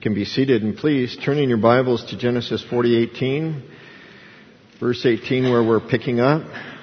can be seated, and please turn in your Bibles to Genesis 40:18, verse 18, where we're picking up.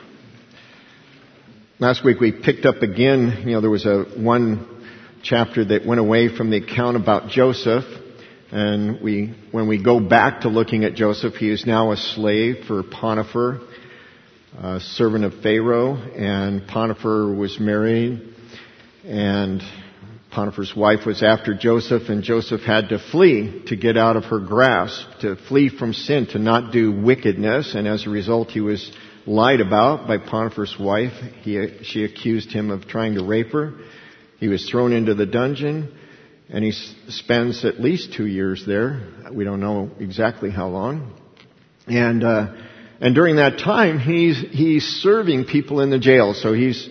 Last week we picked up again. There was one chapter that went away from the account about Joseph, and when we go back to looking at Joseph, he is now a slave for Potiphar, a servant of Pharaoh, and Potiphar was married, and Potiphar's wife was after Joseph, and Joseph had to flee to get out of her grasp, to flee from sin, to not do wickedness, and as a result he was lied about by Potiphar's wife. She accused him of trying to rape her. He was thrown into the dungeon, and he spends at least 2 years there. We don't know exactly how long. And during that time, he's serving people in the jail. So he's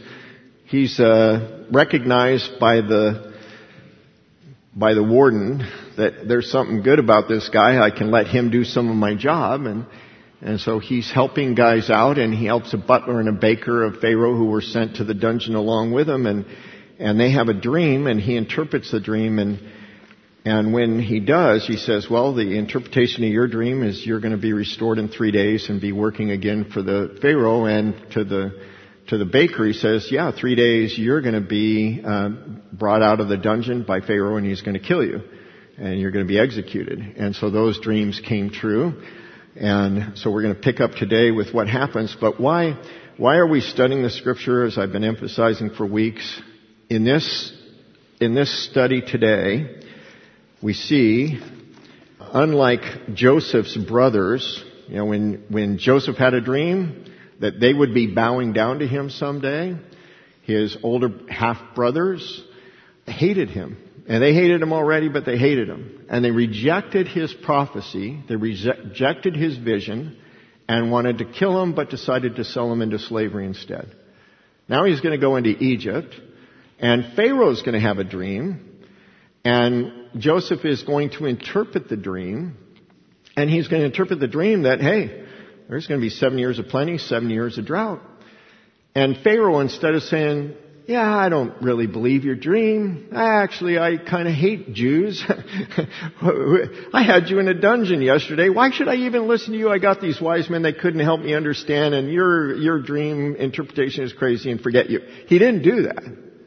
recognized by the warden that there's something good about this guy. I can let him do some of my job. And so he's helping guys out, and he helps a butler and a baker of Pharaoh who were sent to the dungeon along with him. And they have a dream, and he interprets the dream. And when he does, he says, well, the interpretation of your dream is you're going to be restored in 3 days and be working again for the Pharaoh. And to the baker, he says, 3 days you're going to be brought out of the dungeon by Pharaoh, and he's going to kill you, and you're going to be executed. And so those dreams came true. And so we're going to pick up today with what happens. But why are we studying the scripture, as I've been emphasizing for weeks? In this study today, we see, unlike Joseph's brothers, when Joseph had a dream that they would be bowing down to him someday, his older half-brothers hated him. And they hated him already, but they hated him. And they rejected his prophecy, they rejected his vision, and wanted to kill him, but decided to sell him into slavery instead. Now he's going to go into Egypt, and Pharaoh's going to have a dream, and Joseph is going to interpret the dream, and he's going to interpret the dream that, hey, there's going to be 7 years of plenty, 7 years of drought. And Pharaoh, instead of saying, I don't really believe your dream. I kind of hate Jews. I had you in a dungeon yesterday. Why should I even listen to you? I got these wise men that couldn't help me understand, and your dream interpretation is crazy, and forget you. He didn't do that.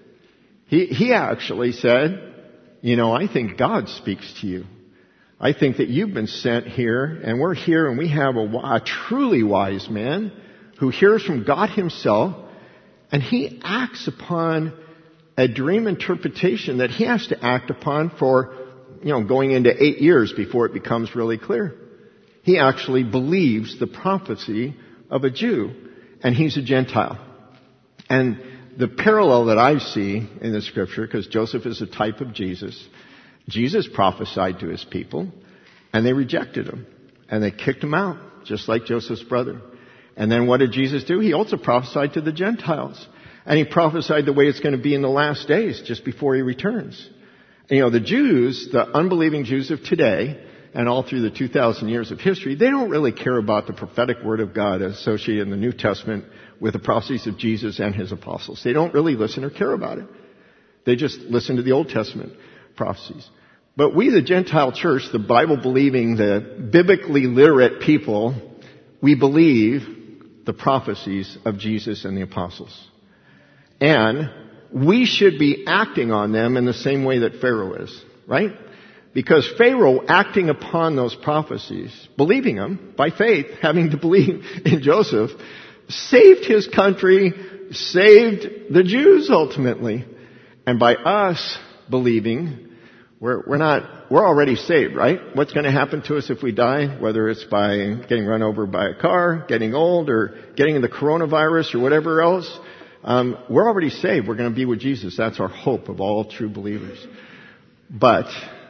He actually said, I think God speaks to you. I think that you've been sent here, and we're here, and we have a truly wise man who hears from God himself, and he acts upon a dream interpretation that he has to act upon for, going into 8 years before it becomes really clear. He actually believes the prophecy of a Jew, and he's a Gentile. And the parallel that I see in the scripture, because Joseph is a type of Jesus, Jesus prophesied to his people, and they rejected him, and they kicked him out, just like Joseph's brother. And then what did Jesus do? He also prophesied to the Gentiles. And he prophesied the way it's going to be in the last days, just before he returns. The Jews, the unbelieving Jews of today, and all through the 2,000 years of history, they don't really care about the prophetic word of God associated in the New Testament with the prophecies of Jesus and his apostles. They don't really listen or care about it. They just listen to the Old Testament prophecies. But we, the Gentile church, the Bible-believing, the biblically literate people, we believe the prophecies of Jesus and the apostles. And we should be acting on them in the same way that Pharaoh is, right? Because Pharaoh, acting upon those prophecies, believing them by faith, having to believe in Joseph, saved his country, saved the Jews ultimately. And by us believing, we're already saved, right? What's going to happen to us if we die? Whether it's by getting run over by a car, getting old, or getting the coronavirus or whatever else, we're already saved. We're going to be with Jesus. That's our hope of all true believers. But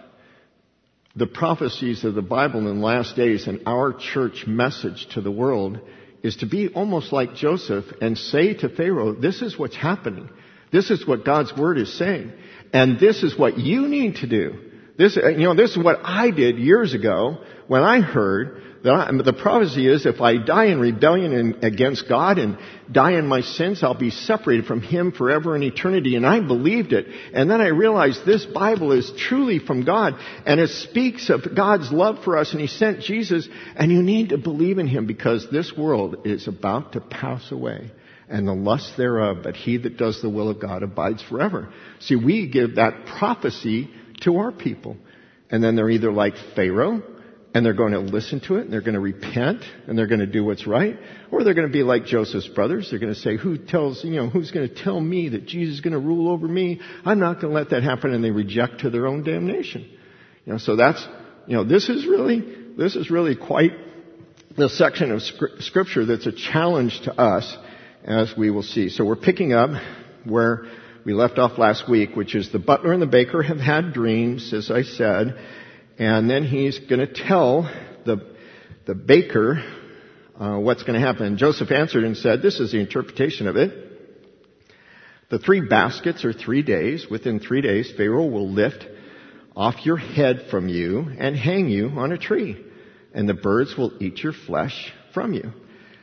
the prophecies of the Bible in the last days and our church message to the world is to be almost like Joseph and say to Pharaoh, this is what's happening. This is what God's word is saying. And this is what you need to do. This is what I did years ago when I heard that the prophecy is if I die in rebellion against God and die in my sins, I'll be separated from Him forever in eternity. And I believed it. And then I realized this Bible is truly from God. And it speaks of God's love for us. And He sent Jesus. And you need to believe in Him because this world is about to pass away. And the lust thereof, but he that does the will of God abides forever. See, we give that prophecy to our people. And then they're either like Pharaoh, and they're going to listen to it, and they're going to repent, and they're going to do what's right. Or they're going to be like Joseph's brothers. They're going to say, who's going to tell me that Jesus is going to rule over me? I'm not going to let that happen. And they reject to their own damnation. So that's, this is really quite the section of Scripture that's a challenge to us, as we will see. So we're picking up where we left off last week, which is the butler and the baker have had dreams, as I said. And then he's going to tell the baker what's going to happen. And Joseph answered and said, this is the interpretation of it. The 3 baskets are 3 days. Within 3 days, Pharaoh will lift off your head from you and hang you on a tree. And the birds will eat your flesh from you.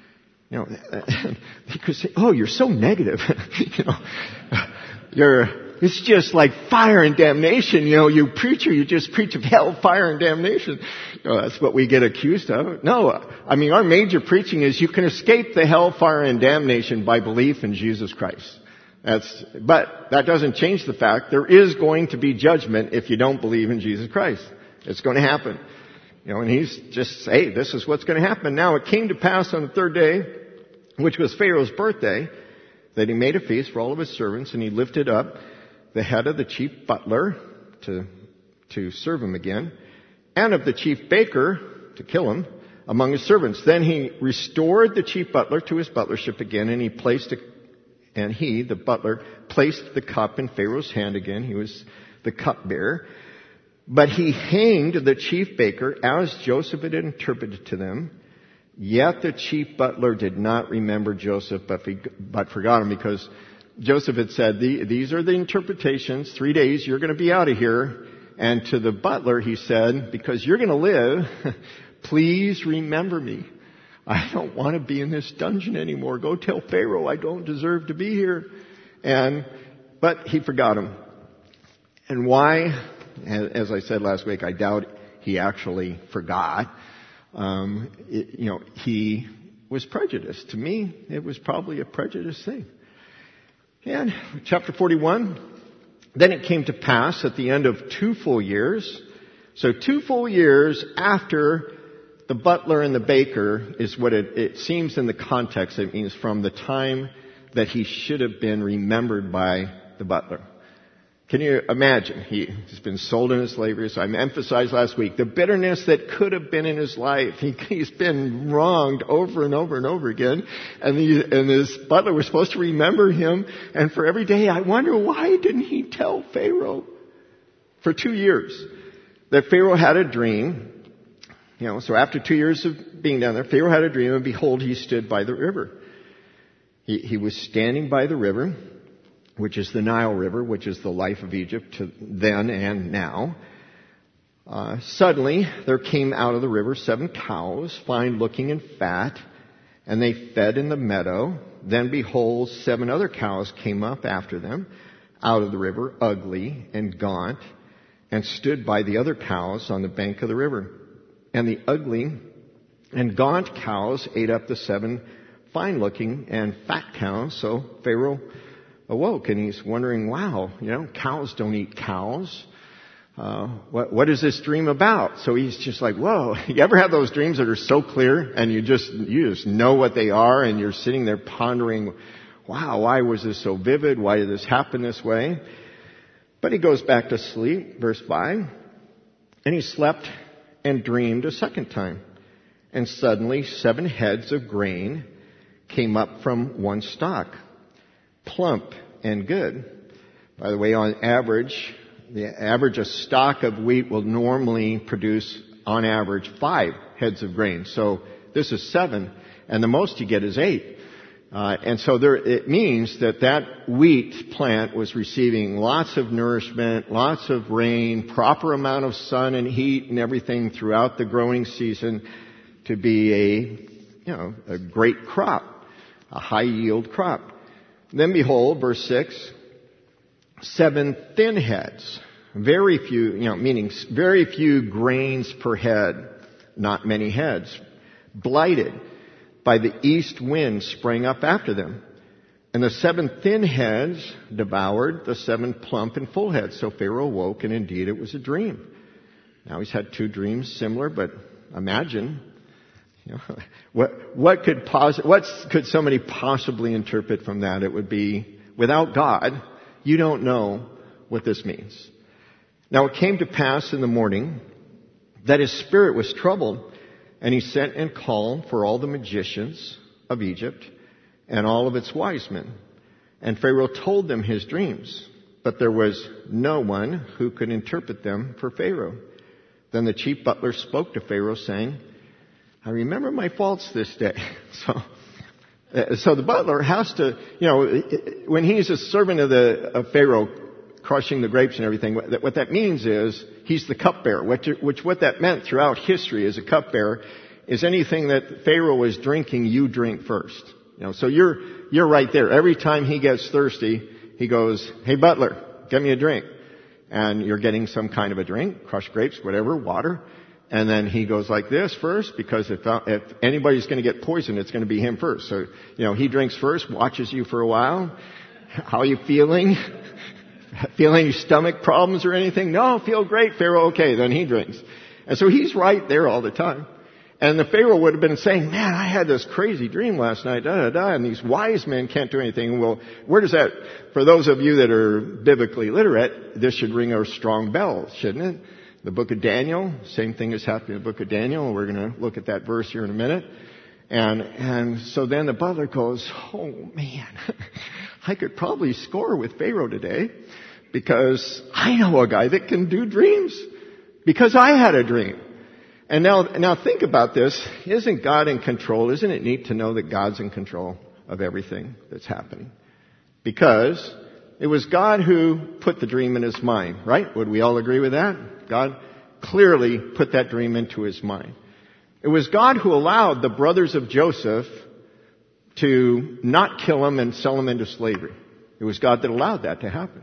They could say, oh, you're so negative. It's just like fire and damnation. You preacher, you just preach of hell, fire, and damnation. That's what we get accused of. No, our major preaching is you can escape the hell, fire, and damnation by belief in Jesus Christ. But that doesn't change the fact there is going to be judgment if you don't believe in Jesus Christ. It's going to happen. And he's just, hey, this is what's going to happen. Now it came to pass on the 3rd day, which was Pharaoh's birthday, that he made a feast for all of his servants, and he lifted up the head of the chief butler to serve him again, and of the chief baker to kill him among his servants. Then he restored the chief butler to his butlership again, and the butler, placed the cup in Pharaoh's hand again. He was the cupbearer. But he hanged the chief baker as Joseph had interpreted to them. Yet the chief butler did not remember Joseph, but forgot him, because Joseph had said, these are the interpretations. 3 days, you're going to be out of here. And to the butler, he said, because you're going to live, please remember me. I don't want to be in this dungeon anymore. Go tell Pharaoh I don't deserve to be here. But he forgot him. And why? As I said last week, I doubt he actually forgot. He was prejudiced. To me, it was probably a prejudiced thing. And chapter 41, then it came to pass at the end of 2 full years. So 2 full years after the butler and the baker is what it seems in the context. It means from the time that he should have been remembered by the butler. Can you imagine? He's been sold into slavery. So I emphasized last week the bitterness that could have been in his life. He's been wronged over and over and over again. And this butler was supposed to remember him. And for every day, I wonder, why didn't he tell Pharaoh for 2 years that Pharaoh had a dream? So after 2 years of being down there, Pharaoh had a dream, and behold, he stood by the river. He was standing by the river, which is the Nile River, which is the life of Egypt then and now. Suddenly, there came out of the river 7 cows, fine looking and fat, and they fed in the meadow. Then behold, 7 other cows came up after them out of the river, ugly and gaunt, and stood by the other cows on the bank of the river. And the ugly and gaunt cows ate up the 7 fine looking and fat cows. So Pharaoh awoke, and he's wondering, wow, cows don't eat cows. What is this dream about? So he's just like, whoa. You ever have those dreams that are so clear and you just know what they are, and you're sitting there pondering, wow, why was this so vivid? Why did this happen this way? But he goes back to sleep, verse 5, and he slept and dreamed a second time. And suddenly 7 heads of grain came up from one stalk, plump and good. By the way, on average, a stalk of wheat will normally produce, on average, 5 heads of grain. So this is 7, and the most you get is 8. And so it means that wheat plant was receiving lots of nourishment, lots of rain, proper amount of sun and heat and everything throughout the growing season to be a great crop, a high yield crop. Then behold, verse 6, 7 thin heads, very few, meaning very few grains per head, not many heads, blighted by the east wind sprang up after them. And the 7 thin heads devoured the 7 plump and full heads. So Pharaoh awoke, and indeed it was a dream. Now he's had 2 dreams similar, but imagine, what could somebody possibly interpret from that? It would be, without God, you don't know what this means. Now it came to pass in the morning that his spirit was troubled, and he sent and called for all the magicians of Egypt and all of its wise men. And Pharaoh told them his dreams, but there was no one who could interpret them for Pharaoh. Then the chief butler spoke to Pharaoh, saying, I remember my faults this day. So the butler has to, when he's a servant of Pharaoh, crushing the grapes and everything, what that means is he's the cupbearer. What that meant throughout history as a cupbearer is anything that Pharaoh was drinking, you drink first. So you're right there. Every time he gets thirsty, he goes, hey butler, get me a drink. And you're getting some kind of a drink, crushed grapes, whatever, water. And then he goes like this first, because if anybody's going to get poisoned, it's going to be him first. So, he drinks first, watches you for a while. How are you feeling? Feeling any stomach problems or anything? No, feel great, Pharaoh. Okay, then he drinks. And so he's right there all the time. And the Pharaoh would have been saying, man, I had this crazy dream last night, and these wise men can't do anything. Well, where does that, for those of you that are biblically literate, this should ring a strong bell, shouldn't it? The book of Daniel, same thing is happening in the book of Daniel. We're going to look at that verse here in a minute. And so then the butler goes, oh man, I could probably score with Pharaoh today because I know a guy that can do dreams because I had a dream. And now think about this. Isn't God in control? Isn't it neat to know that God's in control of everything that's happening? Because it was God who put the dream in his mind, right? Would we all agree with that? God clearly put that dream into his mind. It was God who allowed the brothers of Joseph to not kill him and sell him into slavery. It was God that allowed that to happen.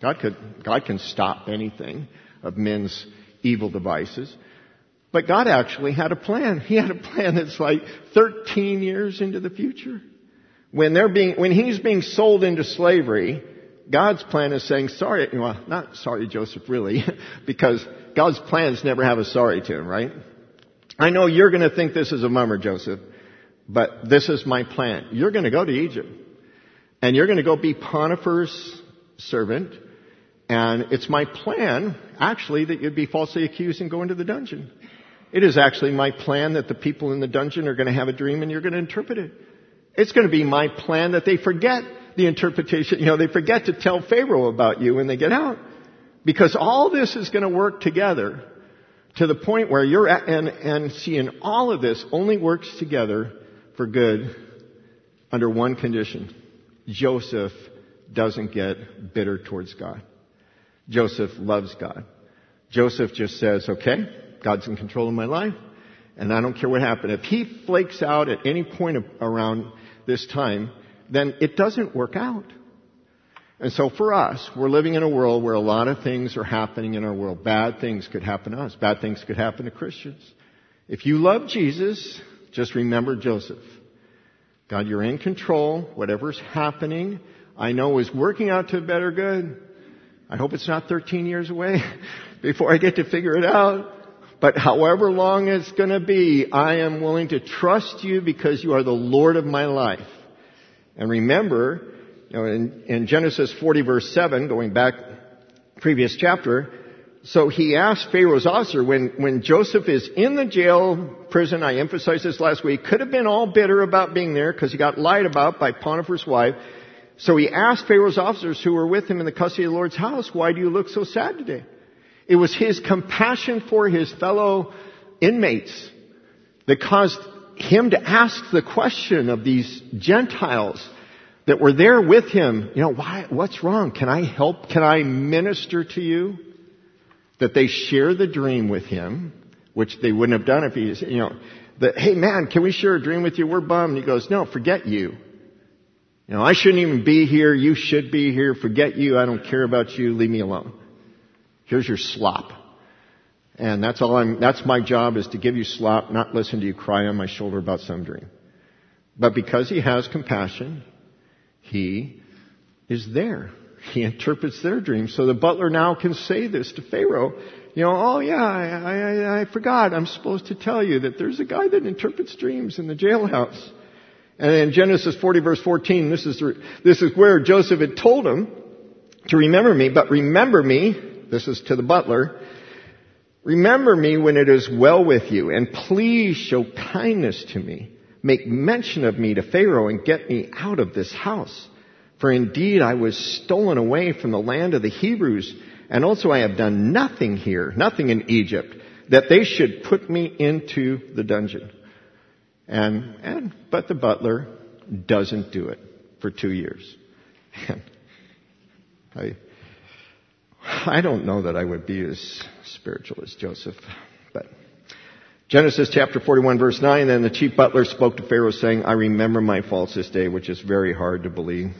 God can stop anything of men's evil devices. But God actually had a plan. He had a plan that's like 13 years into the future. When he's being sold into slavery, God's plan is saying, sorry, well, not sorry, Joseph, really, because God's plans never have a sorry to him, right? I know you're going to think this is a bummer, Joseph, but this is my plan. You're going to go to Egypt, and you're going to go be Potiphar's servant, and it's my plan, actually, that you'd be falsely accused and go into the dungeon. It is actually my plan that the people in the dungeon are going to have a dream and you're going to interpret it. It's going to be my plan that they forget the interpretation. They forget to tell Pharaoh about you when they get out. Because all this is going to work together to the point where you're at, and seeing all of this only works together for good under one condition. Joseph doesn't get bitter towards God. Joseph loves God. Joseph just says, okay, God's in control of my life, and I don't care what happened. If he flakes out at any point around this time, then it doesn't work out. And so for us, we're living in a world where a lot of things are happening in our world. Bad things could happen to us. Bad things could happen to Christians. If you love Jesus, just remember Joseph. God, you're in control. Whatever's happening, I know is working out to a better good. I hope it's not 13 years away before I get to figure it out. But however long it's going to be, I am willing to trust you because you are the Lord of my life. And remember, in Genesis 40 verse 7, going back previous chapter, so he asked Pharaoh's officer, when Joseph is in the jail prison, I emphasized this last week, could have been all bitter about being there because he got lied about by Potiphar's wife. So he asked Pharaoh's officers who were with him in the custody of the Lord's house, why do you look so sad today? It was his compassion for his fellow inmates that caused him to ask the question of these Gentiles that were there with him, what's wrong? Can I help? Can I minister to you? That they share the dream with him, which they wouldn't have done if he, hey man, can we share a dream with you? We're bummed. He goes, no, forget you. I shouldn't even be here. You should be here. Forget you. I don't care about you. Leave me alone. Here's your slop. And that's my job, is to give you slop, not listen to you cry on my shoulder about some dream. But because he has compassion, he is there. He interprets their dreams. So the butler now can say this to Pharaoh. I forgot. I'm supposed to tell you that there's a guy that interprets dreams in the jailhouse. And in Genesis 40 verse 14, this is where Joseph had told him to remember me. But remember me, this is to the butler, remember me when it is well with you, and please show kindness to me. Make mention of me to Pharaoh and get me out of this house. For indeed I was stolen away from the land of the Hebrews, and also I have done nothing here, nothing in Egypt, that they should put me into the dungeon. But the butler doesn't do it for 2 years. And I don't know that I would be as spiritual as Joseph, but Genesis chapter 41 verse 9, then the chief butler spoke to Pharaoh saying, I remember my faults this day, which is very hard to believe.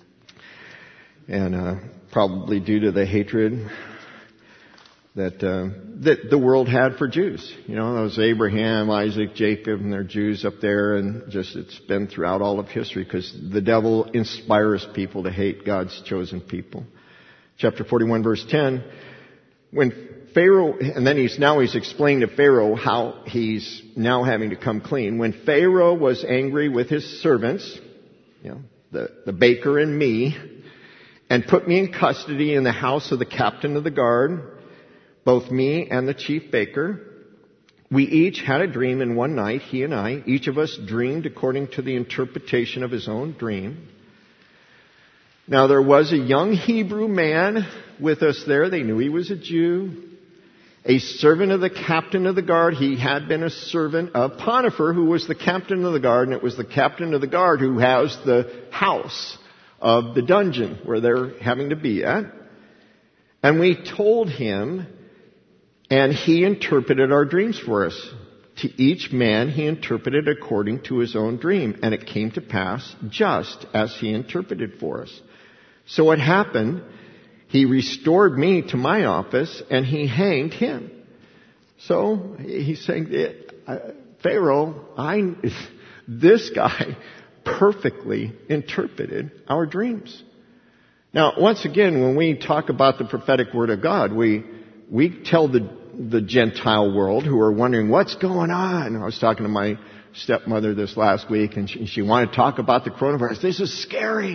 And probably due to the hatred that the world had for Jews. That was Abraham, Isaac, Jacob, and they're Jews up there, and just it's been throughout all of history because the devil inspires people to hate God's chosen people. Chapter 41 verse 10, when Pharaoh, and then he's explained to Pharaoh how he's now having to come clean. When Pharaoh was angry with his servants, the baker and me, and put me in custody in the house of the captain of the guard, both me and the chief baker, we each had a dream in one night, he and I. Each of us dreamed according to the interpretation of his own dream. Now there was a young Hebrew man with us there. They knew he was a Jew. A servant of the captain of the guard. He had been a servant of Potiphar, who was the captain of the guard, and it was the captain of the guard who housed the house of the dungeon where they're having to be at. And we told him, and he interpreted our dreams for us. To each man he interpreted according to his own dream, and it came to pass just as he interpreted for us. So what happened, he restored me to my office, and he hanged him. So he's saying, Pharaoh, this guy perfectly interpreted our dreams. Now, once again, when we talk about the prophetic word of God, we tell the Gentile world who are wondering what's going on. I was talking to my stepmother this last week, and she wanted to talk about the coronavirus. This is scary.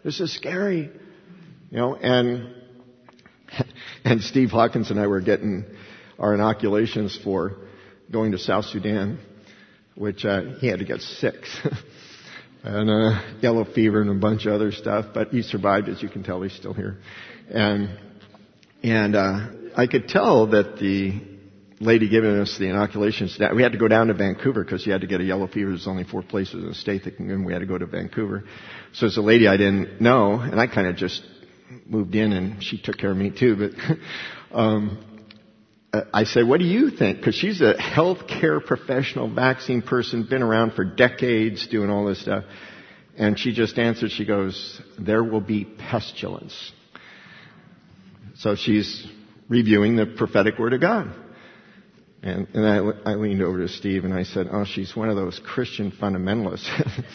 And Steve Hawkins and I were getting our inoculations for going to South Sudan, which he had to get sick. And yellow fever and a bunch of other stuff, but he survived. As you can tell, he's still here. And I could tell that the lady giving us the inoculations, that we had to go down to Vancouver because you had to get a yellow fever. There's only 4 places in the state that can go, and we had to go to Vancouver. So it's a lady I didn't know, and I kind of just moved in, and she took care of me too. But I said, what do you think? Because she's a healthcare professional, vaccine person, been around for decades doing all this stuff. And she just answered, she goes, there will be pestilence. So she's reviewing the prophetic word of God. And I leaned over to Steve and I said, oh, she's one of those Christian fundamentalists.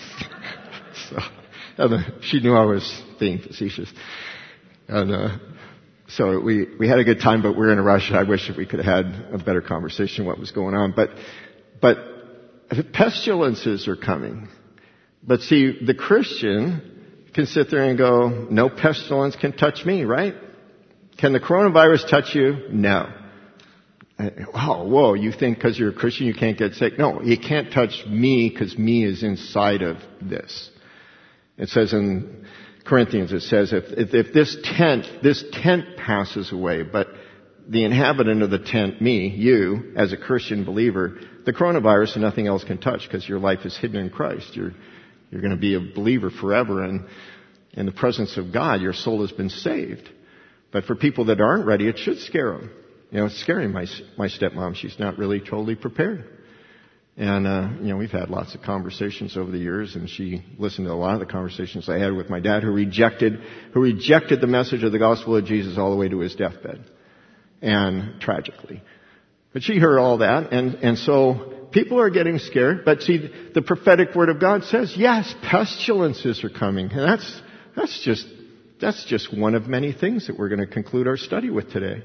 So she knew I was being facetious. And so we had a good time, but we're in a rush. I wish we could have had a better conversation what was going on. But pestilences are coming. But see, the Christian can sit there and go, no pestilence can touch me, right? Can the coronavirus touch you? No. Whoa, you think because you're a Christian you can't get sick? No, you can't touch me because me is inside of this. It says in Corinthians, it says if this tent passes away, but the inhabitant of the tent, me, you, as a Christian believer, the coronavirus and nothing else can touch because your life is hidden in Christ. You're going to be a believer forever, and in the presence of God, your soul has been saved. But for people that aren't ready, it should scare them. It's scary. My stepmom, she's not really totally prepared. And, we've had lots of conversations over the years, and she listened to a lot of the conversations I had with my dad, who rejected the message of the gospel of Jesus all the way to his deathbed. And tragically. But she heard all that, and so people are getting scared. But see, the prophetic word of God says, yes, pestilences are coming. And that's just one of many things that we're going to conclude our study with today.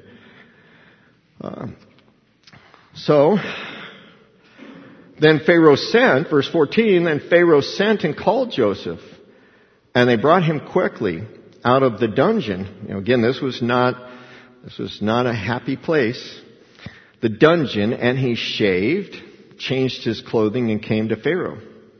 So, then Pharaoh sent, verse 14, then Pharaoh sent and called Joseph, and they brought him quickly out of the dungeon. Again, this was not a happy place. The dungeon, and he shaved, changed his clothing, and came to Pharaoh.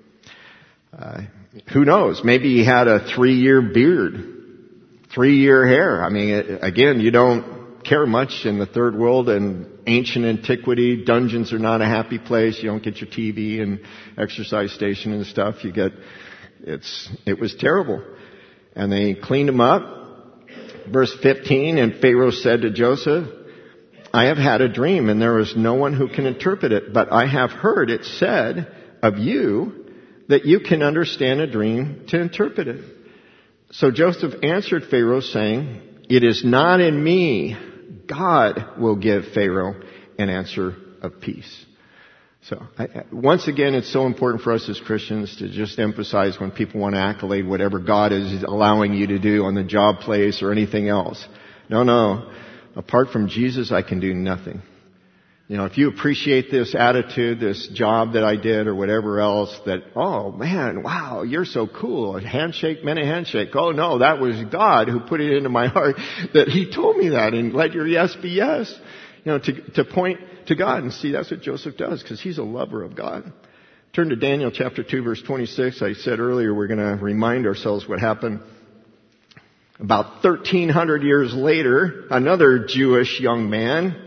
Who knows? Maybe he had a 3-year beard, 3-year hair. I mean, again, you don't care much in the third world and ancient antiquity. Dungeons are not a happy place. You don't get your TV and exercise station and stuff. It was terrible. And they cleaned him up. Verse 15, and Pharaoh said to Joseph, I have had a dream, and there is no one who can interpret it, but I have heard it said of you that you can understand a dream to interpret it. So Joseph answered Pharaoh, saying, it is not in me. God will give Pharaoh an answer of peace. So, once again, it's so important for us as Christians to just emphasize when people want to accolade whatever God is allowing you to do on the job place or anything else. No. Apart from Jesus, I can do nothing. If you appreciate this attitude, this job that I did or whatever else, that, oh man, wow, you're so cool. A handshake meant a handshake. Oh no, that was God who put it into my heart that He told me that, and let your yes be yes. To point to God, and see, that's what Joseph does, because he's a lover of God. Turn to Daniel chapter 2 verse 26. I said earlier we're going to remind ourselves what happened. About 1,300 years later, another Jewish young man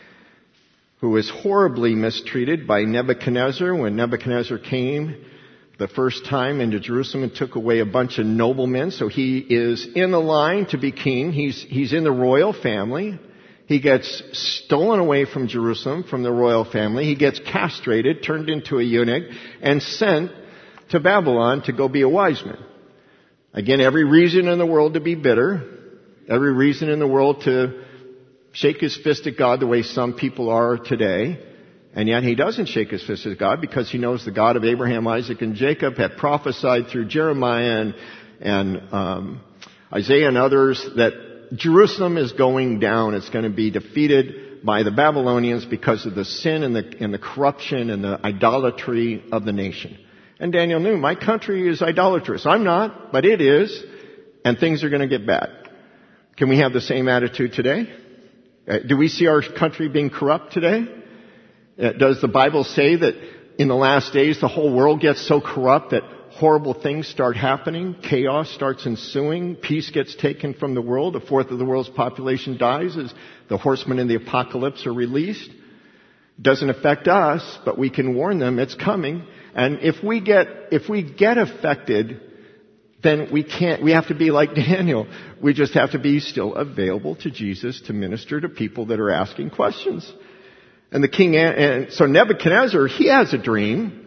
who was horribly mistreated by Nebuchadnezzar when Nebuchadnezzar came the first time into Jerusalem and took away a bunch of noblemen. So he is in the line to be king. He's in the royal family. He gets stolen away from Jerusalem, from the royal family. He gets castrated, turned into a eunuch, and sent to Babylon to go be a wise man. Again, every reason in the world to be bitter. Every reason in the world to shake his fist at God the way some people are today. And yet he doesn't shake his fist at God because he knows the God of Abraham, Isaac, and Jacob had prophesied through Jeremiah and Isaiah and others that Jerusalem is going down. It's going to be defeated by the Babylonians because of the sin and the corruption and the idolatry of the nation. And Daniel knew, my country is idolatrous. I'm not, but it is. And things are going to get bad. Can we have the same attitude today? Do we see our country being corrupt today? Does the Bible say that in the last days the whole world gets so corrupt that horrible things start happening? Chaos starts ensuing. Peace gets taken from the world. A fourth of the world's population dies as the horsemen in the apocalypse are released. It doesn't affect us, but we can warn them it's coming. And if we get affected, then we have to be like Daniel. We just have to be still available to Jesus to minister to people that are asking questions. And the king, and so Nebuchadnezzar, he has a dream.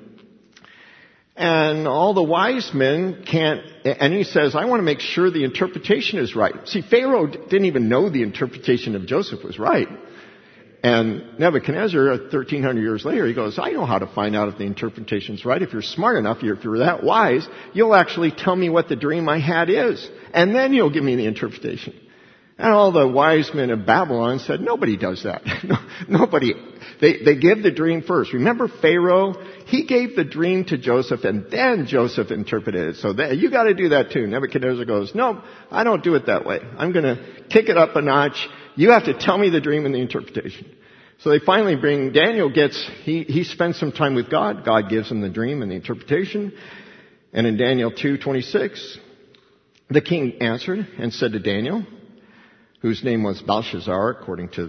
And all the wise men can't, and he says, I want to make sure the interpretation is right. See, Pharaoh didn't even know the interpretation of Joseph was right. And Nebuchadnezzar, 1,300 years later, he goes, I know how to find out if the interpretation's right. If you're smart enough, if you're that wise, you'll actually tell me what the dream I had is. And then you'll give me the interpretation. And all the wise men of Babylon said, nobody does that. Nobody. They give the dream first. Remember Pharaoh? He gave the dream to Joseph, and then Joseph interpreted it. So you got to do that too. Nebuchadnezzar goes, no, I don't do it that way. I'm going to kick it up a notch. You have to tell me the dream and the interpretation. So they finally bring, Daniel he spends some time with God. God gives him the dream and the interpretation. And in Daniel 2:26, the king answered and said to Daniel, whose name was Belshazzar, according to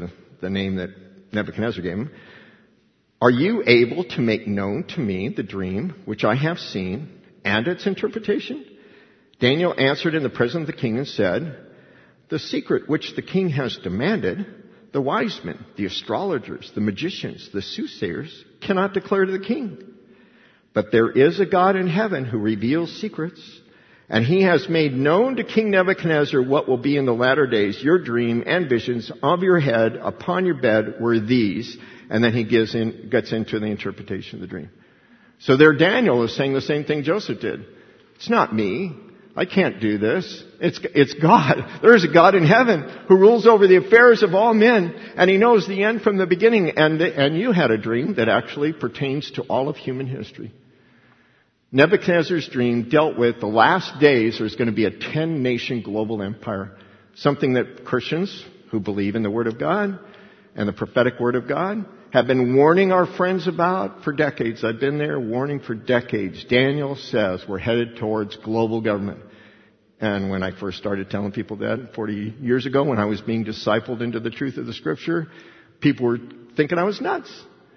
the name that Nebuchadnezzar gave him. Are you able to make known to me the dream which I have seen and its interpretation? Daniel answered in the presence of the king and said, the secret which the king has demanded, the wise men, the astrologers, the magicians, the soothsayers cannot declare to the king. But there is a God in heaven who reveals secrets, and he has made known to King Nebuchadnezzar what will be in the latter days. Your dream and visions of your head upon your bed were these. And then he gets into the interpretation of the dream. So there Daniel is saying the same thing Joseph did. It's not me. I can't do this. It's God. There is a God in heaven who rules over the affairs of all men, and he knows the end from the beginning. And you had a dream that actually pertains to all of human history. Nebuchadnezzar's dream dealt with the last days there's going to be a 10-nation global empire. Something that Christians who believe in the Word of God and the prophetic Word of God have been warning our friends about for decades. I've been there warning for decades. Daniel says we're headed towards global government. And when I first started telling people that 40 years ago, when I was being discipled into the truth of the Scripture, people were thinking I was nuts.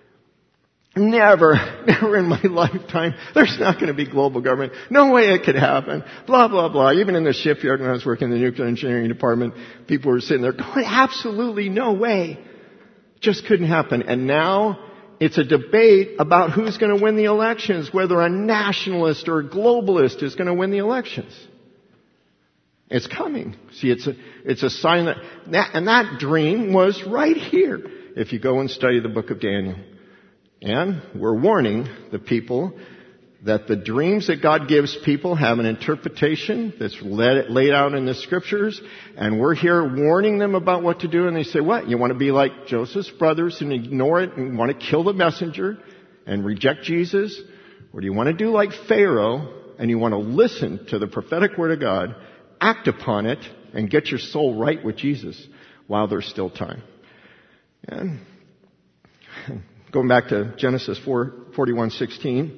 Never in my lifetime. There's not going to be global government. No way it could happen. Blah, blah, blah. Even in the shipyard when I was working in the nuclear engineering department, people were sitting there going, absolutely no way. Just couldn't happen. And now it's a debate about who's going to win the elections, whether a nationalist or a globalist is going to win the elections. It's coming. See, it's a sign and that dream was right here if you go and study the book of Daniel. And we're warning the people that the dreams that God gives people have an interpretation that's laid out in the Scriptures, and we're here warning them about what to do, and they say, what? You want to be like Joseph's brothers and ignore it and want to kill the messenger and reject Jesus? Or do you want to do like Pharaoh and you want to listen to the prophetic word of God, act upon it, and get your soul right with Jesus while there's still time? And going back to Genesis 41:16.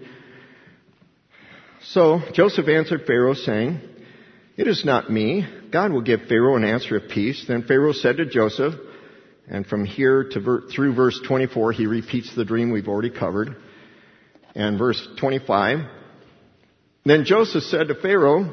So Joseph answered Pharaoh, saying, it is not me. God will give Pharaoh an answer of peace. Then Pharaoh said to Joseph, and from here to through verse 24, he repeats the dream we've already covered. And verse 25, then Joseph said to Pharaoh,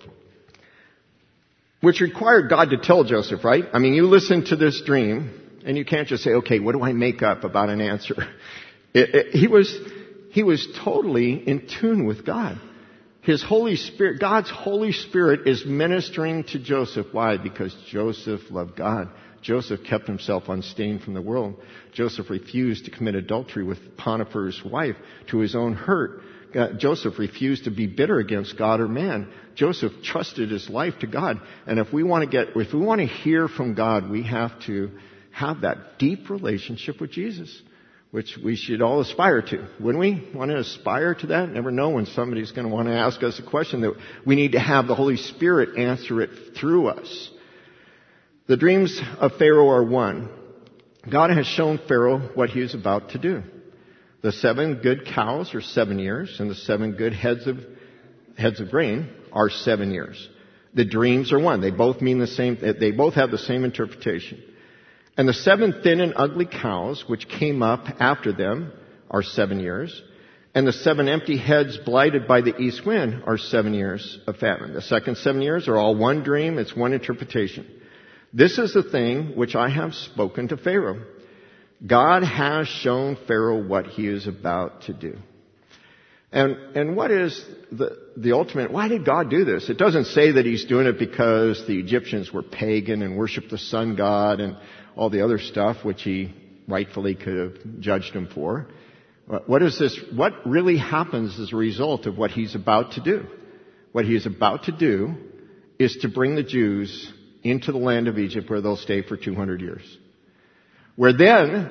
which required God to tell Joseph, right? I mean, you listen to this dream, and you can't just say, okay, what do I make up about an answer? He was totally in tune with God. His Holy Spirit, God's Holy Spirit is ministering to Joseph. Why? Because Joseph loved God. Joseph kept himself unstained from the world. Joseph refused to commit adultery with Potiphar's wife to his own hurt. Joseph refused to be bitter against God or man. Joseph trusted his life to God. And if we want to hear from God, we have to have that deep relationship with Jesus, which we should all aspire to. Wouldn't we want to aspire to that? Never know when somebody's going to want to ask us a question that we need to have the Holy Spirit answer it through us. The dreams of Pharaoh are one. God has shown Pharaoh what he is about to do. The 7 good cows are 7 years, and the 7 good heads of grain are 7 years. The dreams are one. They both mean the same. They both have the same interpretation. And the 7 thin and ugly cows, which came up after them, are 7 years. And the 7 empty heads blighted by the east wind are 7 years of famine. The second 7 years are all one dream. It's one interpretation. This is the thing which I have spoken to Pharaoh. God has shown Pharaoh what he is about to do. And what is the ultimate? Why did God do this? It doesn't say that he's doing it because the Egyptians were pagan and worshiped the sun god and all the other stuff which he rightfully could have judged him for. What really happens as a result of what he's about to do? What he is about to do is to bring the Jews into the land of Egypt where they'll stay for 200 years. Where then,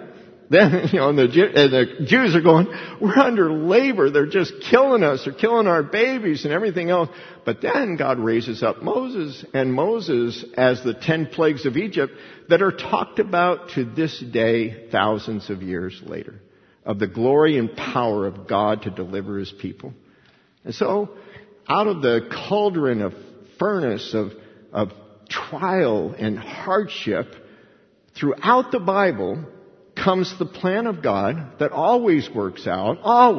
the Jews are going, we're under labor. They're just killing us. They're killing our babies and everything else. But then God raises up Moses, and Moses as the 10 plagues of Egypt that are talked about to this day, thousands of years later, of the glory and power of God to deliver his people. And so, out of the cauldron of furnace of trial and hardship, Throughout the Bible comes the plan of God that always works out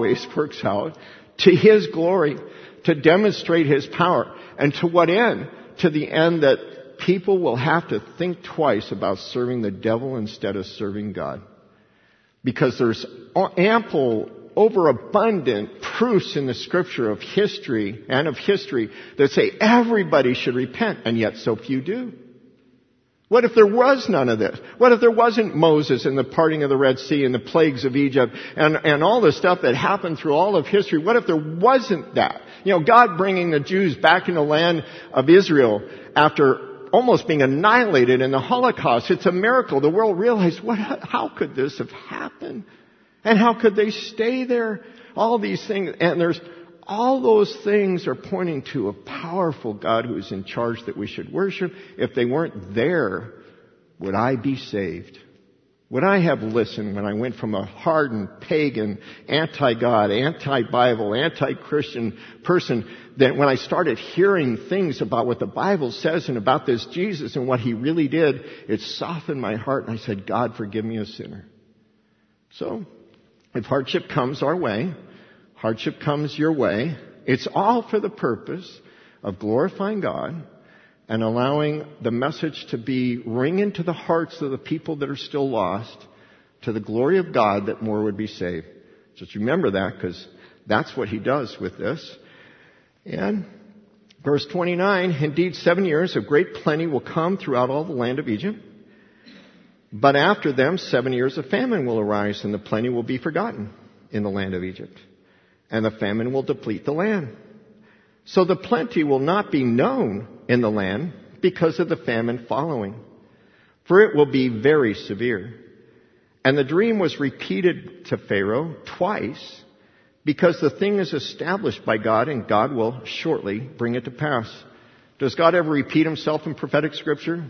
to His glory, to demonstrate His power. And to what end? To the end that people will have to think twice about serving the devil instead of serving God. Because there's ample, overabundant proofs in the Scripture of history that say everybody should repent, and yet so few do. What if there was none of this? What if there wasn't Moses and the parting of the Red Sea and the plagues of Egypt and all the stuff that happened through all of history? What if there wasn't that? God bringing the Jews back in the land of Israel after almost being annihilated in the Holocaust. It's a miracle. The world realized, how could this have happened? And how could they stay there? All these things, and all those things are pointing to a powerful God who is in charge that we should worship. If they weren't there, would I be saved? Would I have listened when I went from a hardened, pagan, anti-God, anti-Bible, anti-Christian person, that when I started hearing things about what the Bible says and about this Jesus and what He really did, it softened my heart, and I said, God, forgive me, a sinner. So, if hardship comes our way, hardship comes your way, it's all for the purpose of glorifying God and allowing the message to ring into the hearts of the people that are still lost to the glory of God, that more would be saved. Just remember that, because that's what He does with this. And verse 29, indeed 7 years of great plenty will come throughout all the land of Egypt. But after them 7 years of famine will arise, and the plenty will be forgotten in the land of Egypt. And the famine will deplete the land. So the plenty will not be known in the land because of the famine following. For it will be very severe. And the dream was repeated to Pharaoh twice, because the thing is established by God, and God will shortly bring it to pass. Does God ever repeat Himself in prophetic scripture?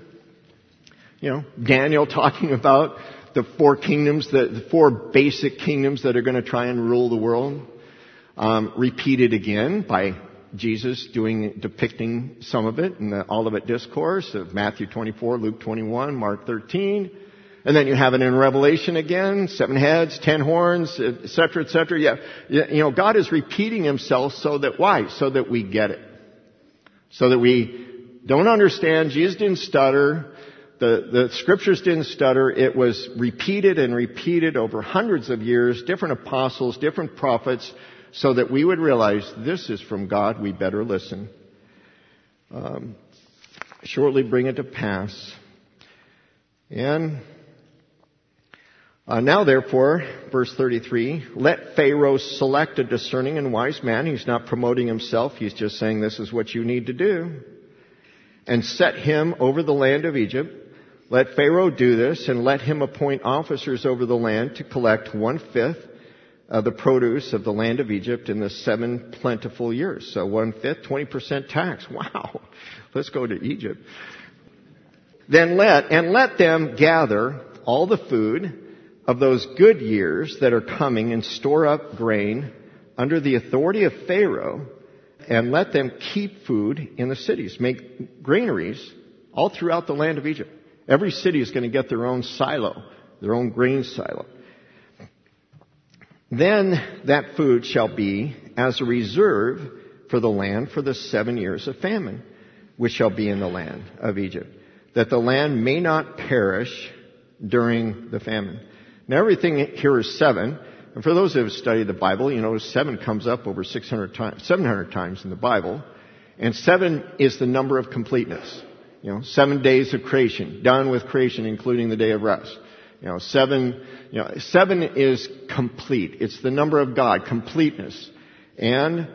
Daniel talking about the four kingdoms, the four basic kingdoms that are going to try and rule the world. Repeated again by Jesus depicting some of it in the Olivet Discourse of Matthew 24, Luke 21, Mark 13. And then you have it in Revelation again, 7 heads, 10 horns, etc., etc. Yeah, God is repeating Himself so that, why? So that we get it. So that we don't understand. Jesus didn't stutter. The scriptures didn't stutter. It was repeated and repeated over hundreds of years, different apostles, different prophets, so that we would realize this is from God. We better listen. Shortly bring it to pass. And now therefore, verse 33, let Pharaoh select a discerning and wise man. He's not promoting himself. He's just saying this is what you need to do. And set him over the land of Egypt. Let Pharaoh do this, and let him appoint officers over the land to collect 1/5 of the produce of the land of Egypt in the 7 plentiful years. So 1/5, 20% tax. Wow. Let's go to Egypt. Then let them gather all the food of those good years that are coming and store up grain under the authority of Pharaoh, and let them keep food in the cities. Make granaries all throughout the land of Egypt. Every city is going to get their own silo, their own grain silo. Then that food shall be as a reserve for the land for the 7 years of famine, which shall be in the land of Egypt, that the land may not perish during the famine. Now everything here is 7. And for those who have studied the Bible, 7 comes up over 700 times in the Bible. And 7 is the number of completeness. 7 days of creation, done with creation, including the day of rest. 7 is complete. It's the number of God, completeness. And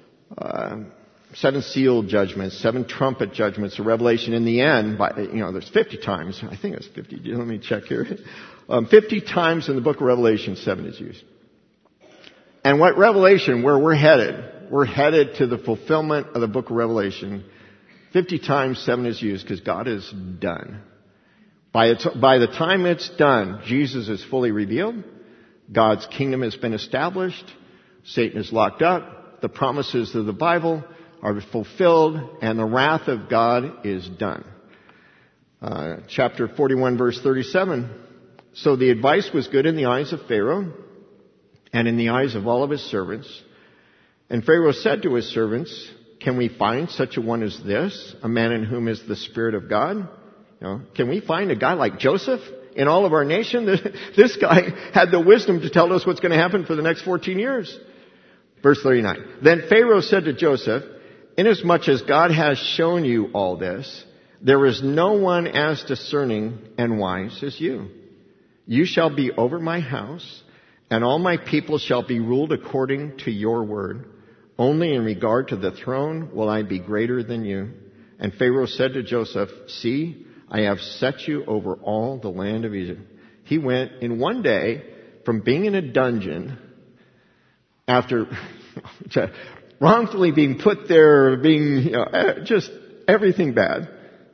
7 seal judgments, 7 trumpet judgments, a revelation in the end. There's 50 times. I think it's 50. Let me check here. 50 times in the book of Revelation, 7 is used. And what Revelation, where we're headed to the fulfillment of the book of Revelation. 50 times 7 is used because God is done. By the time it's done, Jesus is fully revealed. God's kingdom has been established. Satan is locked up. The promises of the Bible are fulfilled, and the wrath of God is done. Chapter 41, verse 37. So the advice was good in the eyes of Pharaoh and in the eyes of all of his servants. And Pharaoh said to his servants, can we find such a one as this, a man in whom is the Spirit of God? Can we find a guy like Joseph in all of our nation? This guy had the wisdom to tell us what's going to happen for the next 14 years. Verse 39. Then Pharaoh said to Joseph, inasmuch as God has shown you all this, there is no one as discerning and wise as you. You shall be over my house, and all my people shall be ruled according to your word. Only in regard to the throne will I be greater than you. And Pharaoh said to Joseph, see, I have set you over all the land of Egypt. He went in one day from being in a dungeon after wrongfully being put there, being, just everything bad.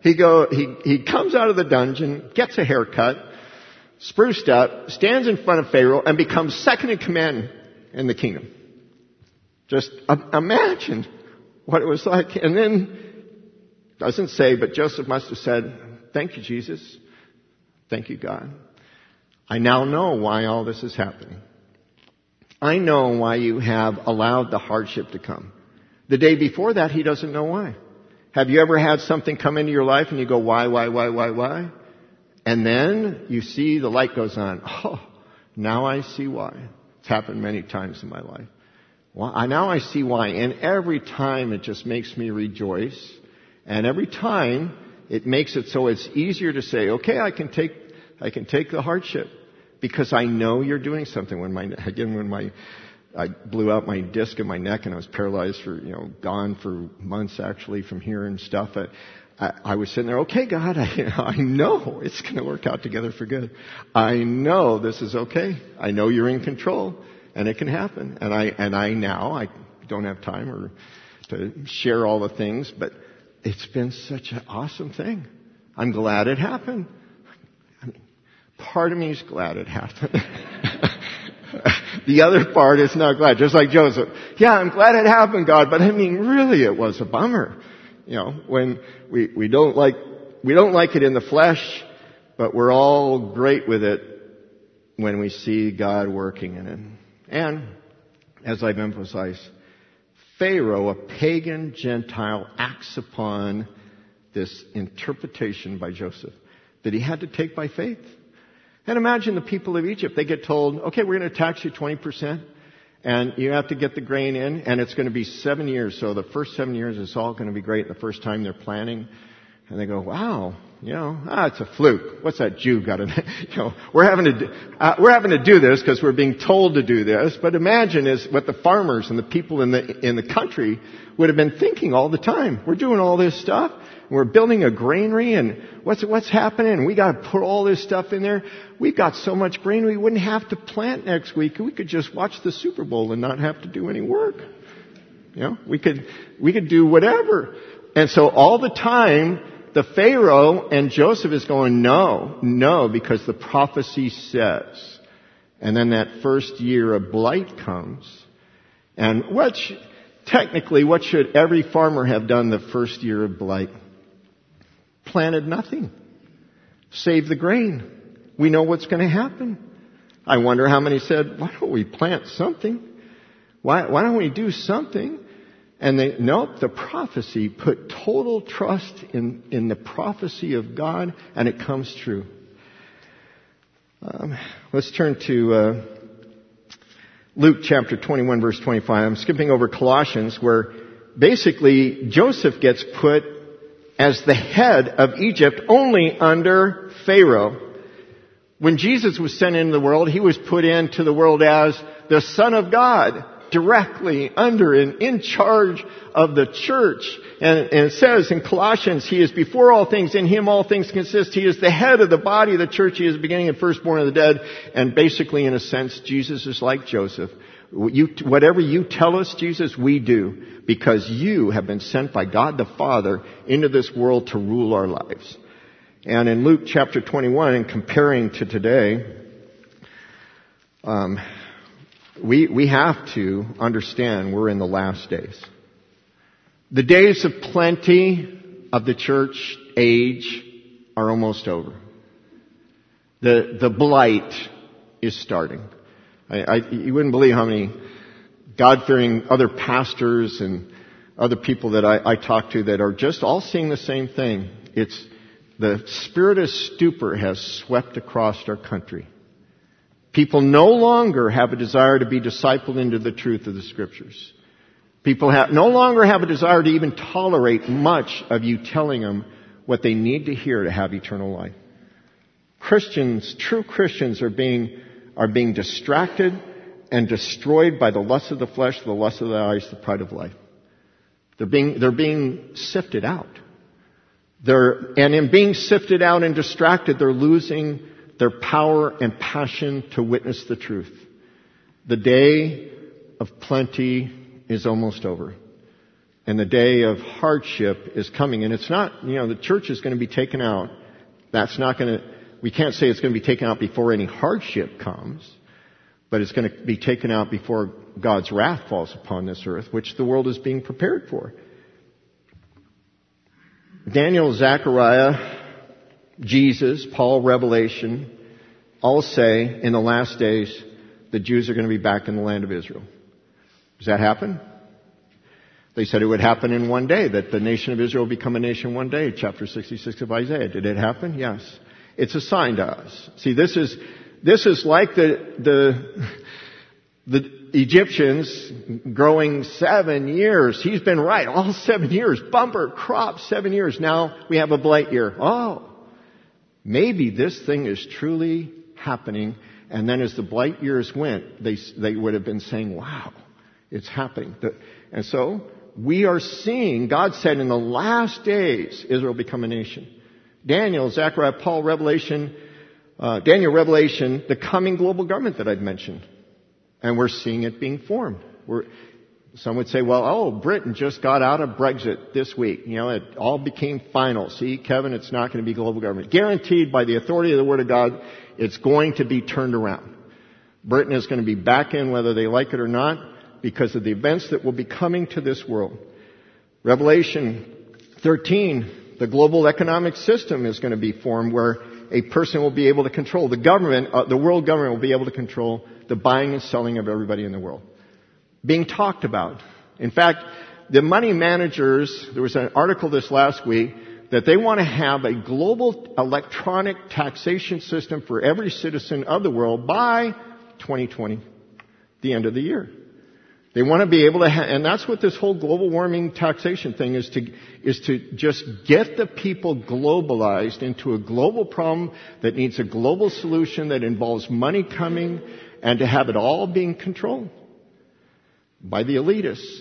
He comes out of the dungeon, gets a haircut, spruced up, stands in front of Pharaoh, and becomes second in command in the kingdom. Just imagine what it was like. And then, doesn't say, but Joseph must have said, thank you, Jesus. Thank you, God. I now know why all this is happening. I know why you have allowed the hardship to come. The day before that, he doesn't know why. Have you ever had something come into your life and you go, why? And then you see the light goes on. Oh, now I see why. It's happened many times in my life. Well, now I see why. And every time it just makes me rejoice. And every time it makes it so it's easier to say, okay, I can take the hardship because I know you're doing something. When I blew out my disc in my neck and I was paralyzed gone for months actually from here and stuff. I was sitting there, okay, God, I know it's going to work out together for good. I know this is okay. I know you're in control and it can happen. And I don't have time to share all the things, but it's been such an awesome thing. I'm glad it happened. Part of me is glad it happened. The other part is not glad, just like Joseph. Yeah, I'm glad it happened, God, but really it was a bummer. When we don't like it in the flesh, but we're all great with it when we see God working in it. And, as I've emphasized, Pharaoh, a pagan Gentile, acts upon this interpretation by Joseph that he had to take by faith. And imagine the people of Egypt. They get told, okay, we're going to tax you 20%, and you have to get the grain in, and it's going to be 7 years. So the first 7 years is all going to be great the first time they're planting. And they go, wow, it's a fluke. What's that Jew got to, we're having to do this because we're being told to do this. But imagine is what the farmers and the people in the country would have been thinking all the time. We're doing all this stuff. We're building a granary and what's happening? We got to put all this stuff in there. We've got so much grain we wouldn't have to plant next week. We could just watch the Super Bowl and not have to do any work. We could do whatever. And so all the time, the Pharaoh and Joseph is going, no, because the prophecy says. And then that first year of blight comes. And what should every farmer have done the first year of blight? Planted nothing. Save the grain. We know what's going to happen. I wonder how many said, why don't we plant something? Why don't we do something? And the prophecy put total trust in the prophecy of God, and it comes true. Let's turn to Luke chapter 21, verse 25. I'm skipping over Colossians, where basically Joseph gets put as the head of Egypt only under Pharaoh. When Jesus was sent into the world, he was put into the world as the Son of God, directly under and in charge of the church. And it says in Colossians, he is before all things, in him all things consist. He is the head of the body of the church. He is the beginning and firstborn of the dead. And basically, in a sense, Jesus is like Joseph. Whatever you tell us, Jesus, we do, because you have been sent by God the Father into this world to rule our lives. And in Luke chapter 21, and comparing to today, we have to understand we're in the last days. The days of plenty of the church age are almost over. The blight is starting. You wouldn't believe how many God-fearing other pastors and other people that I talk to that are just all seeing the same thing. It's the spirit of stupor has swept across our country. People no longer have a desire to be discipled into the truth of the Scriptures. People no longer have a desire to even tolerate much of you telling them what they need to hear to have eternal life. Christians, true Christians are being distracted and destroyed by the lust of the flesh, the lust of the eyes, the pride of life. They're being sifted out. And in being sifted out and distracted, they're losing their power and passion to witness the truth. The day of plenty is almost over. And the day of hardship is coming. And it's not, the church is going to be taken out. We can't say it's going to be taken out before any hardship comes. But it's going to be taken out before God's wrath falls upon this earth, which the world is being prepared for. Daniel, Zechariah, Jesus, Paul, Revelation, all say in the last days the Jews are going to be back in the land of Israel. Does that happen? They said it would happen in one day, that the nation of Israel will become a nation one day, chapter 66 of Isaiah. Did it happen? Yes. It's a sign to us. See, this is like the Egyptians growing 7 years. He's been right all 7 years. Bumper crop 7 years. Now we have a blight year. Oh, maybe this thing is truly happening. And then as the blight years went, they would have been saying, wow, it's happening. And so we are seeing, God said in the last days, Israel become a nation. Daniel, Zechariah, Paul, Revelation, the coming global government that I've mentioned. And we're seeing it being formed. Some would say, Britain just got out of Brexit this week. It all became final. See, Kevin, it's not going to be global government. Guaranteed by the authority of the Word of God, it's going to be turned around. Britain is going to be back in whether they like it or not because of the events that will be coming to this world. Revelation 13, the global economic system is going to be formed where a person will be able to control the government, the world government will be able to control the buying and selling of everybody in the world. Being talked about. In fact, the money managers, there was an article this last week that they want to have a global electronic taxation system for every citizen of the world by 2020, the end of the year. They want to be able to and that's what this whole global warming taxation thing is to just get the people globalized into a global problem that needs a global solution that involves money coming and to have it all being controlled by the elitists.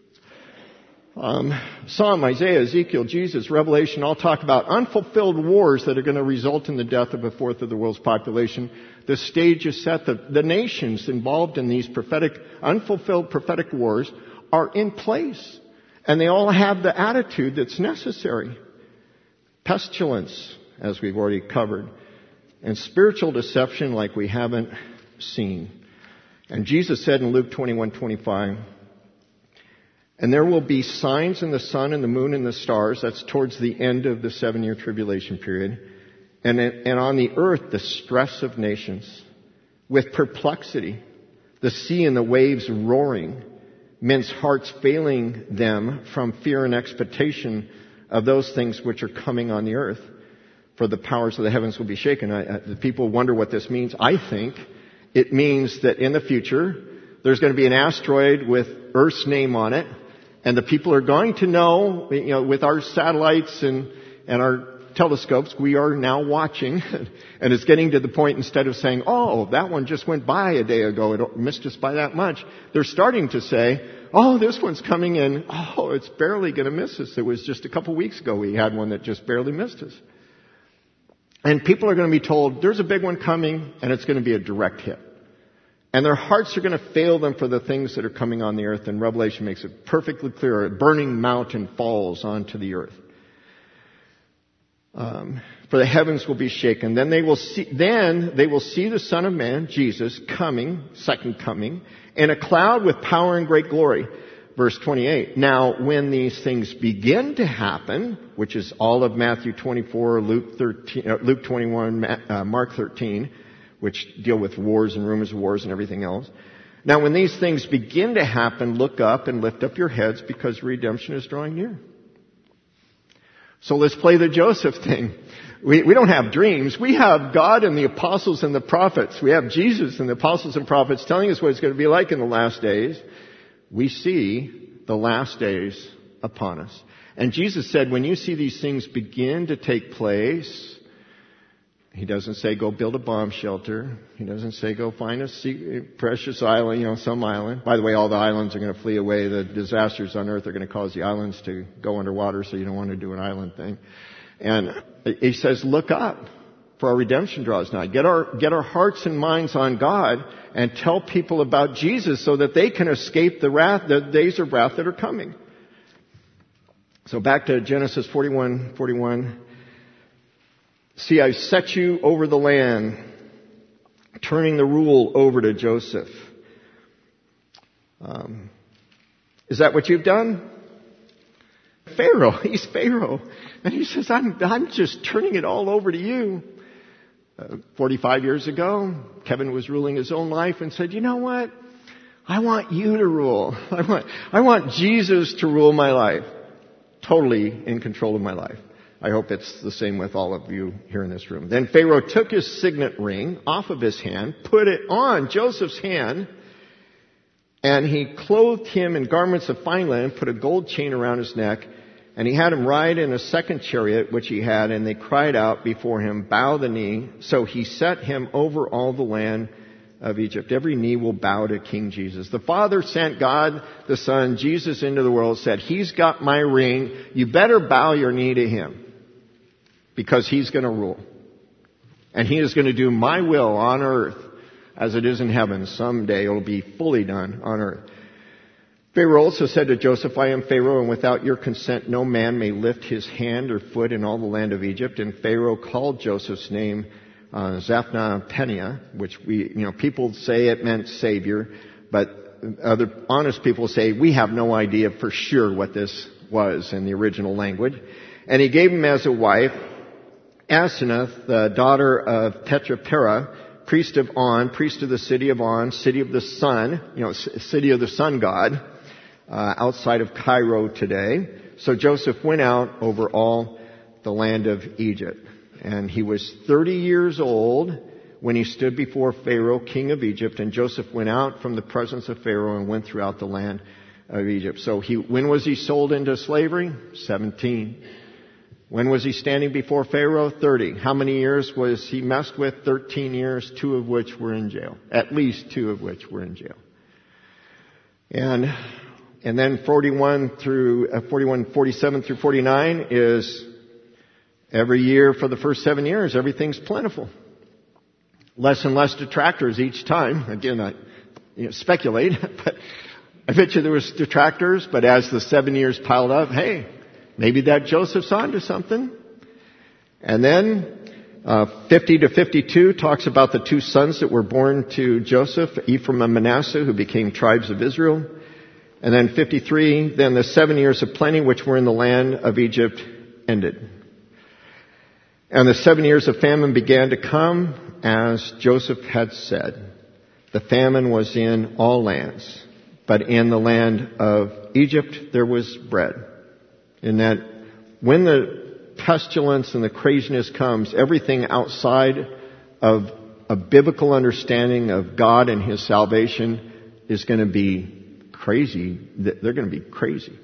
Psalm, Isaiah, Ezekiel, Jesus, Revelation all talk about unfulfilled wars that are going to result in the death of a fourth of the world's population. The stage is set. The nations involved in these unfulfilled prophetic wars are in place. And they all have the attitude that's necessary. Pestilence, as we've already covered. And spiritual deception like we haven't seen. And Jesus said in Luke 21:25, and there will be signs in the sun and the moon and the stars. That's towards the end of the 7-year tribulation period. And on the earth, the stress of nations. With perplexity, the sea and the waves roaring. Men's hearts failing them from fear and expectation of those things which are coming on the earth. For the powers of the heavens will be shaken. The people wonder what this means. I think it means that in the future, there's going to be an asteroid with Earth's name on it. And the people are going to know, with our satellites and our telescopes, we are now watching. And it's getting to the point, instead of saying, oh, that one just went by a day ago, it missed us by that much. They're starting to say, oh, this one's coming in. Oh, it's barely going to miss us. It was just a couple weeks ago we had one that just barely missed us. And people are going to be told, there's a big one coming, and it's going to be a direct hit. And their hearts are going to fail them for the things that are coming on the earth. And Revelation makes it perfectly clear. A burning mountain falls onto the earth. For the heavens will be shaken. Then they will see the Son of Man, Jesus, coming, second coming, in a cloud with power and great glory. Verse 28. Now, when these things begin to happen, which is all of Matthew 24, Luke 21, Mark 13, which deal with wars and rumors of wars and everything else. Now, when these things begin to happen, look up and lift up your heads because redemption is drawing near. So let's play the Joseph thing. We don't have dreams. We have God and the apostles and the prophets. We have Jesus and the apostles and prophets telling us what it's going to be like in the last days. We see the last days upon us. And Jesus said, when you see these things begin to take place, He doesn't say go build a bomb shelter. He doesn't say go find a precious island, some island. By the way, all the islands are going to flee away. The disasters on earth are going to cause the islands to go underwater, so you don't want to do an island thing. And He says, look up, for our redemption draws nigh. Get our hearts and minds on God and tell people about Jesus so that they can escape the days of wrath that are coming. So back to Genesis 41:41. See, I've set you over the land, turning the rule over to Joseph. Is that what you've done? Pharaoh, he's Pharaoh. And he says, I'm just turning it all over to you. 45 years ago, Kevin was ruling his own life and said, you know what? I want you to rule. I want Jesus to rule my life. Totally in control of my life. I hope it's the same with all of you here in this room. Then Pharaoh took his signet ring off of his hand, put it on Joseph's hand, and he clothed him in garments of fine linen, put a gold chain around his neck, and he had him ride in a second chariot which he had, and they cried out before him, bow the knee. So he set him over all the land of Egypt. Every knee will bow to King Jesus. The Father sent God, the Son, Jesus into the world, said, He's got my ring. You better bow your knee to Him. Because He's going to rule. And He is going to do my will on earth as it is in heaven. Someday it will be fully done on earth. Pharaoh also said to Joseph, I am Pharaoh, and without your consent no man may lift his hand or foot in all the land of Egypt. And Pharaoh called Joseph's name Zaphnath-Paaneah, which people say it meant Savior, but other honest people say we have no idea for sure what this was in the original language. And he gave him as a wife Asenath, the daughter of Tetrapera, priest of On, priest of the city of On, city of the sun, city of the sun god, outside of Cairo today. So Joseph went out over all the land of Egypt. And he was 30 years old when he stood before Pharaoh, king of Egypt. And Joseph went out from the presence of Pharaoh and went throughout the land of Egypt. So when was he sold into slavery? 17. When was he standing before Pharaoh? 30. How many years was he messed with? 13 years, 2 of which were in jail. At least 2 of which were in jail. And then 47 through 49 is every year for the first 7 years, everything's plentiful. Less and less detractors each time. Again, I speculate, but I bet you there was detractors, but as the 7 years piled up, hey, maybe that Joseph's onto something. And then 50 to 52 talks about the 2 sons that were born to Joseph, Ephraim and Manasseh, who became tribes of Israel. And then 53, then the 7 years of plenty which were in the land of Egypt ended. And the 7 years of famine began to come as Joseph had said. The famine was in all lands, but in the land of Egypt there was bread. In that when the pestilence and the craziness comes, everything outside of a biblical understanding of God and His salvation is going to be crazy. They're going to be crazy.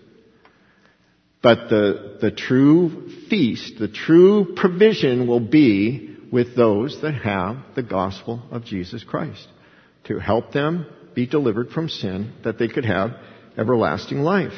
But the true feast, the true provision will be with those that have the gospel of Jesus Christ, to help them be delivered from sin, that they could have everlasting life.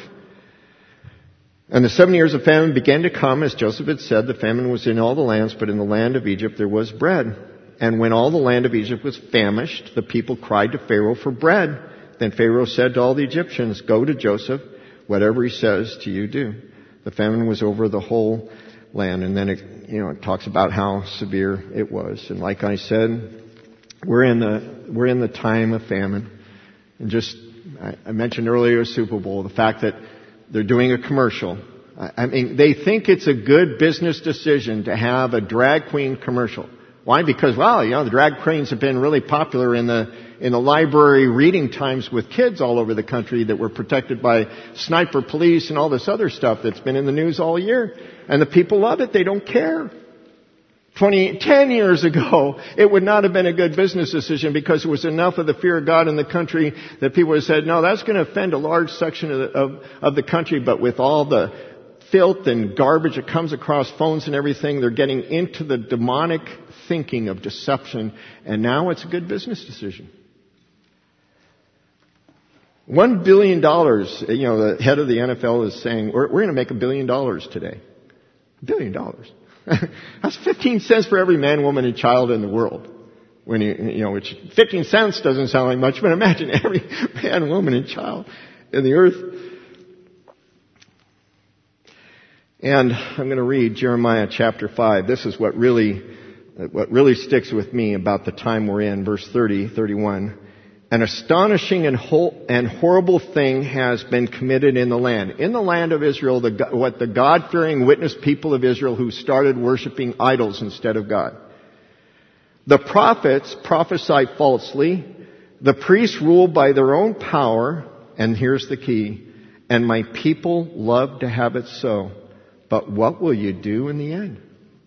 And the 7 years of famine began to come, as Joseph had said. The famine was in all the lands, but in the land of Egypt there was bread. And when all the land of Egypt was famished, the people cried to Pharaoh for bread. Then Pharaoh said to all the Egyptians, go to Joseph, whatever he says to you do. The famine was over the whole land. And then it talks about how severe it was. And like I said, we're in the time of famine. And just, I mentioned earlier Super Bowl, the fact that they're doing a commercial. I mean, they think it's a good business decision to have a drag queen commercial. Why? Because, the drag queens have been really popular in the library reading times with kids all over the country that were protected by sniper police and all this other stuff that's been in the news all year. And the people love it. They don't care. 10 years ago, it would not have been a good business decision because there was enough of the fear of God in the country that people would have said, no, that's going to offend a large section of the country. But with all the filth and garbage that comes across phones and everything, they're getting into the demonic thinking of deception. And now it's a good business decision. $1 billion, the head of the NFL is saying, we're going to make $1 billion today. $1 billion. That's 15 cents for every man, woman, and child in the world. Which 15 cents doesn't sound like much, but imagine every man, woman, and child in the earth. And I'm going to read Jeremiah chapter 5. This is what really sticks with me about the time we're in, verse 30, 31. An astonishing and horrible thing has been committed in the land. In the land of Israel, what the God-fearing witness people of Israel who started worshiping idols instead of God. The prophets prophesy falsely. The priests rule by their own power. And here's the key. And my people love to have it so. But what will you do in the end?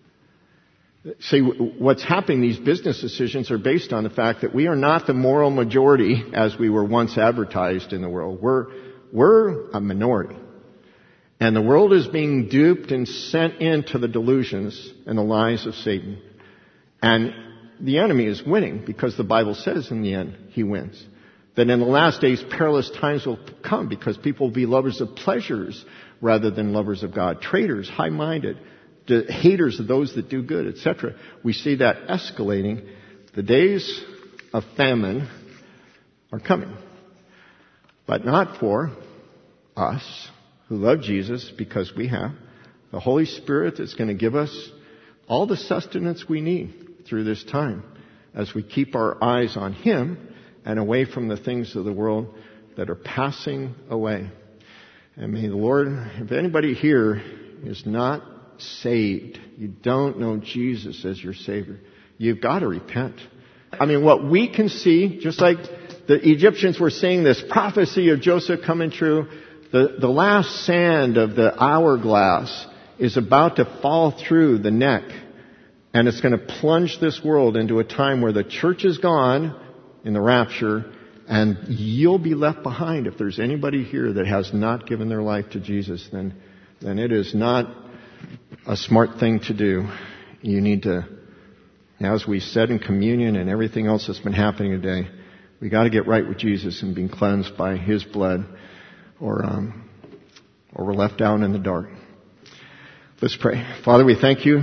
See, what's happening, these business decisions are based on the fact that we are not the moral majority as we were once advertised in the world. We're a minority. And the world is being duped and sent into the delusions and the lies of Satan. And the enemy is winning because the Bible says in the end he wins. That in the last days perilous times will come because people will be lovers of pleasures rather than lovers of God. Traitors, high-minded, haters of those that do good, etc. We see that escalating. The days of famine are coming. But not for us who love Jesus, because we have the Holy Spirit that's going to give us all the sustenance we need through this time as we keep our eyes on Him and away from the things of the world that are passing away. And may the Lord, if anybody here is not saved, you don't know Jesus as your Savior, you've got to repent. I mean, what we can see, just like the Egyptians were seeing this prophecy of Joseph coming true, the last sand of the hourglass is about to fall through the neck, and it's going to plunge this world into a time where the church is gone in the rapture, and you'll be left behind. If there's anybody here that has not given their life to Jesus, then it is not a smart thing to do. You need to, as we said in communion and everything else that's been happening today, we got to get right with Jesus and be cleansed by His blood, or we're left down in the dark. Let's pray. Father, we thank You,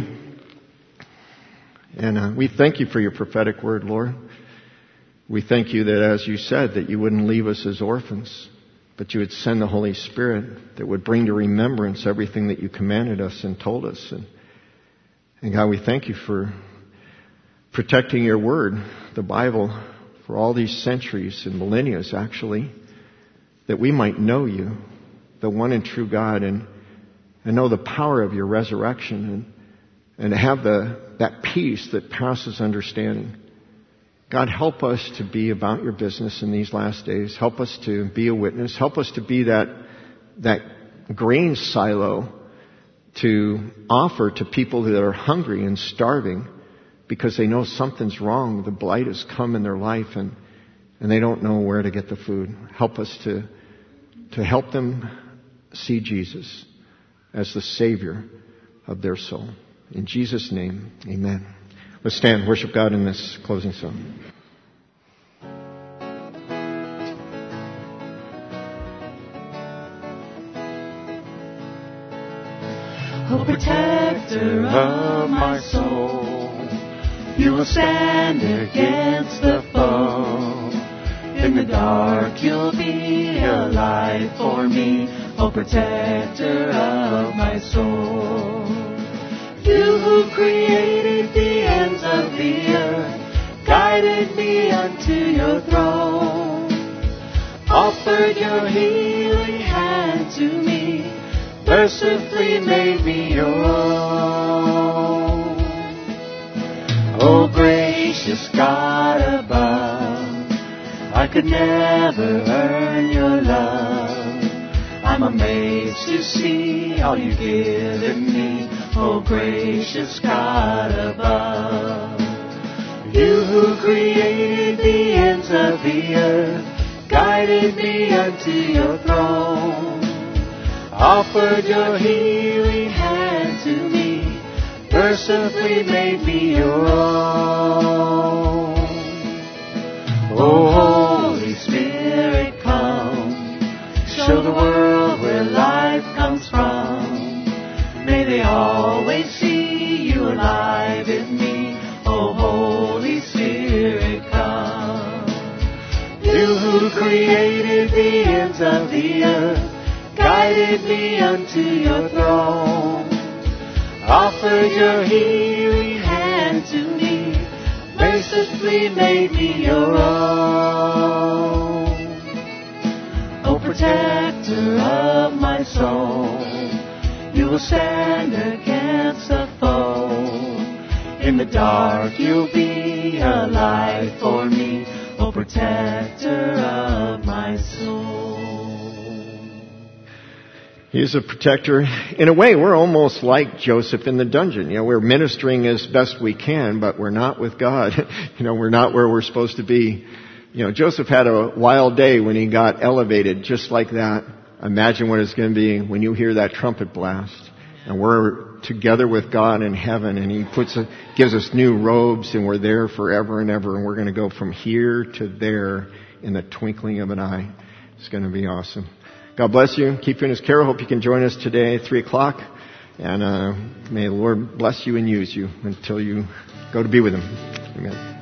and we thank You for Your prophetic word, Lord. We thank You that, as You said, that You wouldn't leave us as orphans, but You would send the Holy Spirit that would bring to remembrance everything that You commanded us and told us. And God, we thank You for protecting Your word, the Bible, for all these centuries and millennia, actually, that we might know You, the one and true God, and know the power of Your resurrection, and to have that peace that passes understanding. God, help us to be about Your business in these last days. Help us to be a witness. Help us to be that grain silo to offer to people that are hungry and starving because they know something's wrong. The blight has come in their life and they don't know where to get the food. Help us to help them see Jesus as the Savior of their soul. In Jesus' name, amen. Let's stand and worship God in this closing song. O protector of my soul, You will stand against the foe. In the dark You'll be a light for me, O protector of my soul. You who created the ends of the earth, guided me unto Your throne. offered your healing hand to me, mercifully made me your own. Oh, gracious God above, I could never earn your love. I'm amazed to see all you've given me, oh, gracious God above. You who created the ends of the earth, guided me unto your throne, offered your healing hand to me, mercifully made me your own. Oh, Holy Spirit, come, show the world where life comes from. May they always see you alive in me, oh, Holy Spirit, come. You who created the ends of the earth, guided me unto your throne, offered your healing hand to me, mercifully made me your own. O protector of my soul, you will stand against the foe. In the dark you'll be a light for me, O protector of my soul. He's a protector. In a way, we're almost like Joseph in the dungeon. You know, we're ministering as best we can, but we're not with God. You know, we're not where we're supposed to be. You know, Joseph had a wild day when he got elevated, just like that. Imagine what it's going to be when you hear that trumpet blast. And we're together with God in heaven, and He gives us new robes, and we're there forever and ever, and we're going to go from here to there in the twinkling of an eye. It's going to be awesome. God bless you. Keep you in His care. Hope you can join us today at 3 o'clock. And may the Lord bless you and use you until you go to be with Him. Amen.